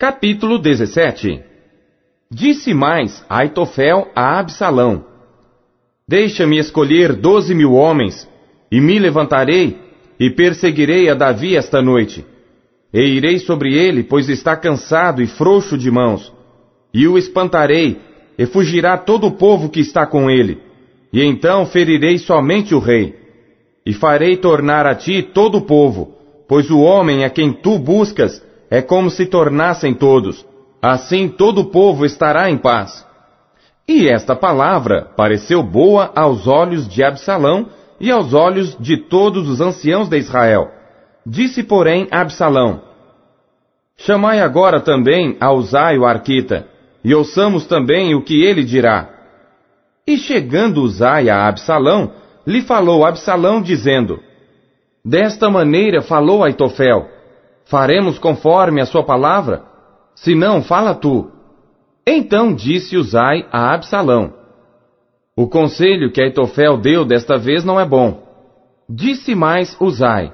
Capítulo 17. Disse mais Aitofel a Absalão: Deixa-me escolher 12.000 homens, e me levantarei, e perseguirei a Davi esta noite. E irei sobre ele, pois está cansado e frouxo de mãos. E o espantarei, e fugirá todo o povo que está com ele. E então ferirei somente o rei. E farei tornar a ti todo o povo, pois o homem a quem tu buscas é como se tornassem todos. Assim todo o povo estará em paz. E esta palavra pareceu boa aos olhos de Absalão e aos olhos de todos os anciãos de Israel. Disse, porém, Absalão: Chamai agora também a Uzai o arquita, e ouçamos também o que ele dirá. E chegando Uzai a Absalão, lhe falou Absalão, dizendo: Desta maneira falou Aitofel: Faremos conforme a sua palavra? Se não, fala tu. Então disse Uzai a Absalão: O conselho que Aitofel deu desta vez não é bom. Disse mais Uzai: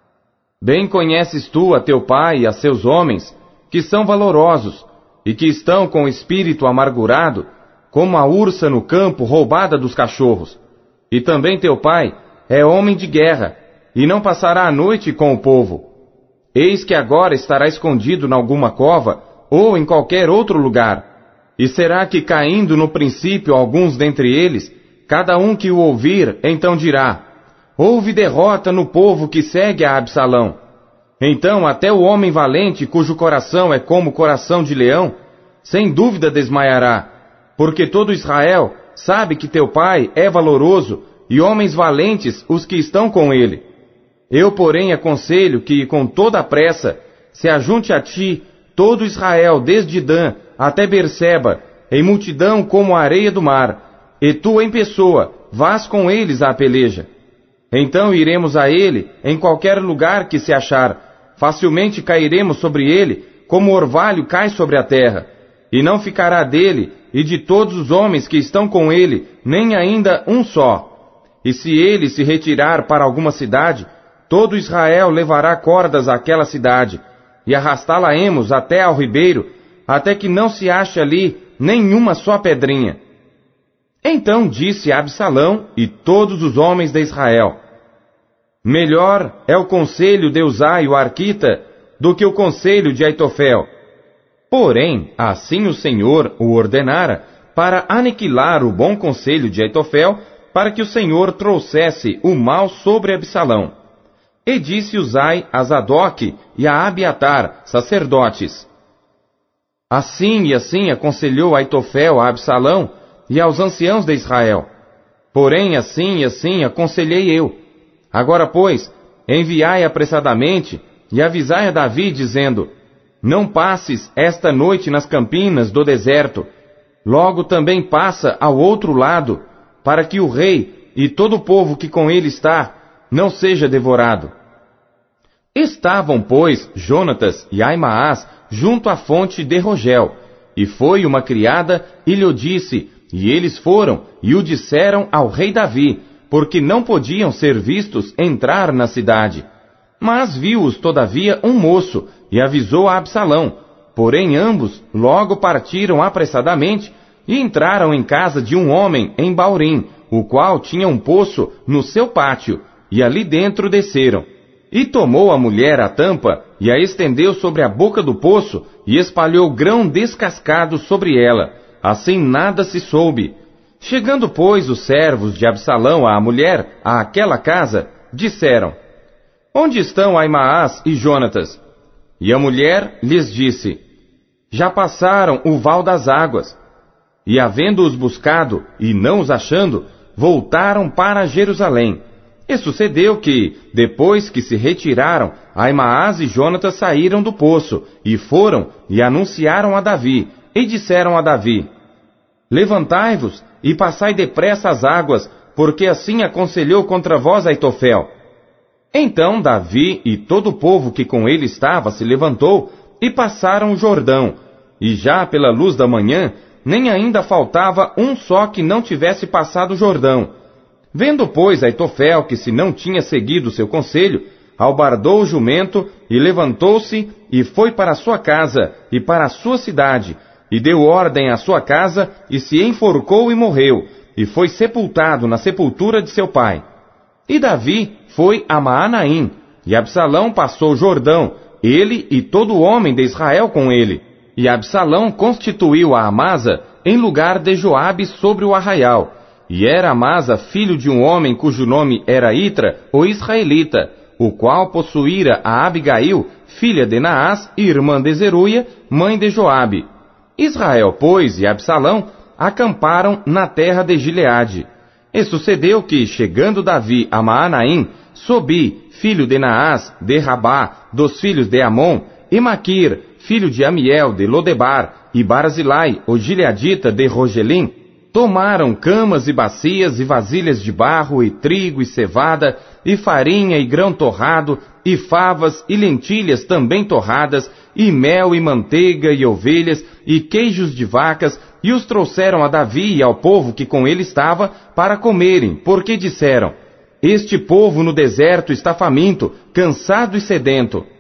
Bem conheces tu a teu pai e a seus homens, que são valorosos, e que estão com o espírito amargurado, como a ursa no campo roubada dos cachorros. E também teu pai é homem de guerra, e não passará a noite com o povo. Eis que agora estará escondido em alguma cova, ou em qualquer outro lugar. E será que, caindo no princípio alguns dentre eles, cada um que o ouvir, então dirá: Houve derrota no povo que segue a Absalão. Então até o homem valente, cujo coração é como coração de leão, sem dúvida desmaiará, porque todo Israel sabe que teu pai é valoroso, e homens valentes os que estão com ele. Eu, porém, aconselho que, com toda a pressa, se ajunte a ti todo Israel, desde Dan até Berseba, em multidão como a areia do mar, e tu em pessoa vás com eles à peleja. Então iremos a ele em qualquer lugar que se achar, facilmente cairemos sobre ele, como o orvalho cai sobre a terra, e não ficará dele e de todos os homens que estão com ele, nem ainda um só. E se ele se retirar para alguma cidade, todo Israel levará cordas àquela cidade, e arrastá-la-emos até ao ribeiro, até que não se ache ali nenhuma só pedrinha. Então disse Absalão e todos os homens de Israel: Melhor é o conselho de Uzai o arquita do que o conselho de Aitofel. Porém, assim o Senhor o ordenara para aniquilar o bom conselho de Aitofel, para que o Senhor trouxesse o mal sobre Absalão. E disse Uzai a Zadok e a Abiatar, sacerdotes: Assim e assim aconselhou Aitofel a Absalão e aos anciãos de Israel. Porém, assim e assim aconselhei eu. Agora, pois, enviai apressadamente e avisai a Davi, dizendo: Não passes esta noite nas campinas do deserto. Logo também passa ao outro lado, para que o rei e todo o povo que com ele está não seja devorado. Estavam, pois, Jonatas e Aimaas junto à fonte de Rogel, e foi uma criada e lhe disse, e eles foram e o disseram ao rei Davi, porque não podiam ser vistos entrar na cidade. Mas viu-os todavia um moço, e avisou a Absalão. Porém ambos logo partiram apressadamente, e entraram em casa de um homem em Baurim, o qual tinha um poço no seu pátio, e ali dentro desceram. E tomou a mulher a tampa, e a estendeu sobre a boca do poço, e espalhou grão descascado sobre ela. Assim nada se soube. Chegando, pois, os servos de Absalão à mulher, àquela casa, disseram: Onde estão Aimaas e Jonatas? E a mulher lhes disse: Já passaram o val das águas. E havendo-os buscado, e não os achando, voltaram para Jerusalém. E sucedeu que, depois que se retiraram, Aimaas e Jonatas saíram do poço, e foram e anunciaram a Davi, e disseram a Davi: Levantai-vos e passai depressa as águas, porque assim aconselhou contra vós Aitofel. Então Davi e todo o povo que com ele estava se levantou, e passaram o Jordão, e já pela luz da manhã, nem ainda faltava um só que não tivesse passado o Jordão. Vendo, pois, Aitofel que se não tinha seguido seu conselho, albardou o jumento, e levantou-se, e foi para a sua casa, e para a sua cidade, e deu ordem à sua casa, e se enforcou e morreu, e foi sepultado na sepultura de seu pai. E Davi foi a Maanaim, e Absalão passou o Jordão, ele e todo homem de Israel com ele. E Absalão constituiu a Amasa em lugar de Joabe sobre o arraial. E era Amasa filho de um homem cujo nome era Itra, o israelita, o qual possuíra a Abigail, filha de Naás, irmã de Zeruia, mãe de Joabe. Israel, pois, e Absalão acamparam na terra de Gileade. E sucedeu que, chegando Davi a Maanaim, Sobi, filho de Naás, de Rabá, dos filhos de Amon, e Maquir, filho de Amiel, de Lodebar, e Barzilai, o gileadita de Rogelim, tomaram camas e bacias e vasilhas de barro, e trigo e cevada, e farinha e grão torrado, e favas e lentilhas também torradas, e mel e manteiga e ovelhas, e queijos de vacas, e os trouxeram a Davi e ao povo que com ele estava, para comerem, porque disseram: Este povo no deserto está faminto, cansado e sedento.